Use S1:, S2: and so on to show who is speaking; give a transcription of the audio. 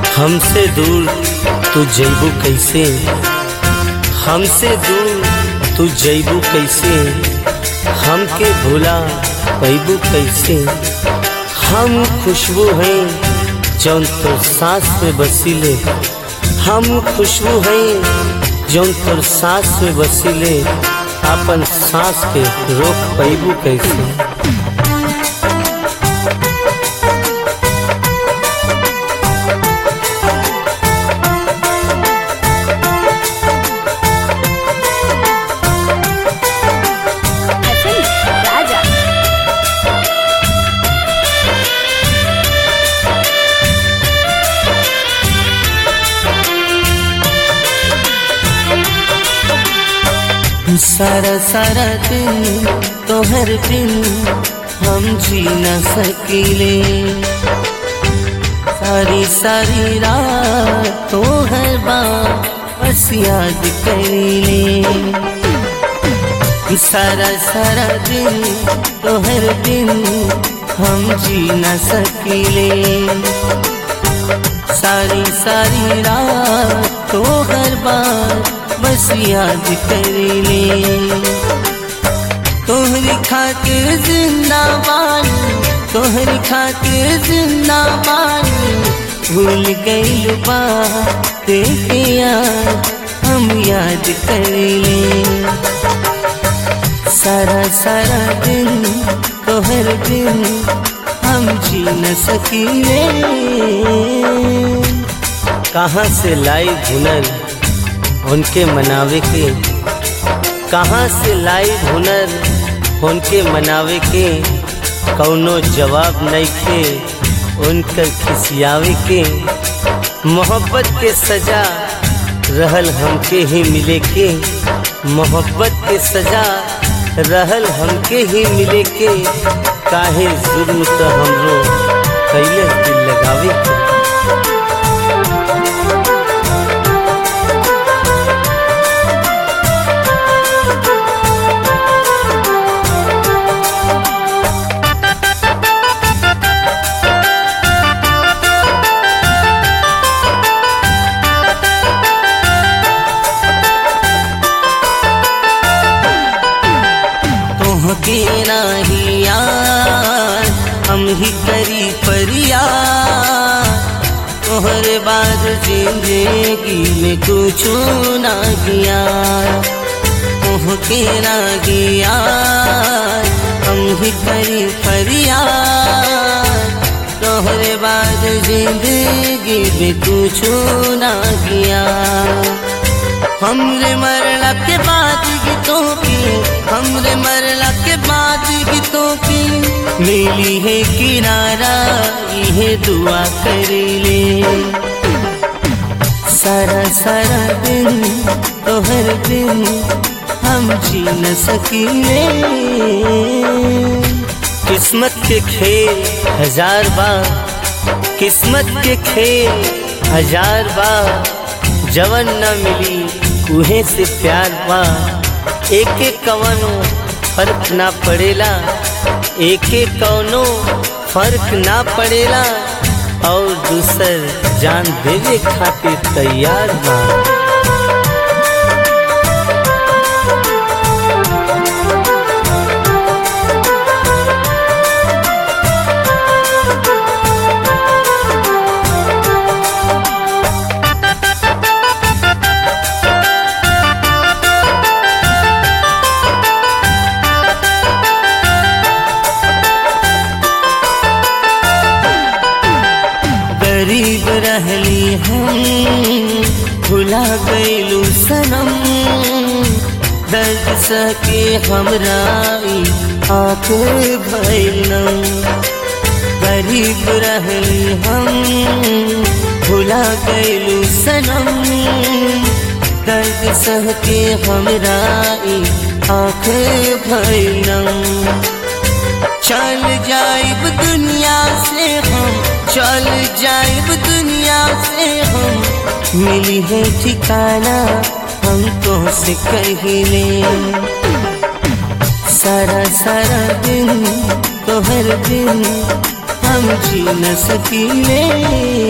S1: हमसे दूर तू जइबू कैसे, हमसे दूर तू जइबू कैसे, हमके भुला पैबू कैसे। हम खुशबू हैं जौन तोर सांस में बसिले, हम खुशबू हैं जौन तोर सांस में बसिले, अपन सांस के रोक पैबू कैसे। सारा सारा दिन तोहर बिन हम जी न सकीले, सारी सारी रात तोहर बात बस याद करीले। सारा सारा दिन तोहर बिन हम जी न सकीले, सारी सारी रात तोहर बात बस याद करीले। तोहरी खातिर जिंदाबाद, तोहरी खातिर जिंदाबाद, भूल गई बात याद हम याद करीले। सारा सारा दिन तोहर दिन हम जी न सकीले। कहाँ से लाई हुनर उनके मनावे के, कहाँ से लाई हुनर उनके मनावे के, कौनो जवाब नहीं थे उनकर खिसियावे के। मोहब्बत के सजा रहल हमके ही मिले के, मोहब्बत के सजा रहल हमके ही मिले के। काहे जुर्म तो हमरो कैले दिल लगावे के। के नाही यार हम ही करी फरियाद, तोहरे बाद जिंदगी में कुछ ना किया। तोह के नाही यार हम ही करी फरियाद, तोहरे बाद जिंदगी में कुछ ना किया। हमरे मरला के बाद गीतों की, हमरे मरला के बाद गीतों की मिली है किनारा, ये दुआ करीले। सारा सारा दिन तोहर दिन हम जी न सकीले। किस्मत के खेल हजार बार, किस्मत के खेल हजार बार, जवन न मिली उहे से प्यार बा। एक एक कवनो फर्क ना पड़ेला, एक एक कवनो फर्क ना पड़ेला, और दूसर जान देवे खातिर तैयार बा। गरीब रहली हम भुला गईलू सनम, दर्द सके हमरा आँख भइलम। गरीब रहली हम भुला गईलू सनम, दर्द सहके हमरा आँख भइलम। चल जाइब दुनिया से हम, चल जाइब दुनिया से हम, मिली है ठिकाना हम तो से कहिले। सारा सारा दिन तोहर दिन हम जी न सकीले।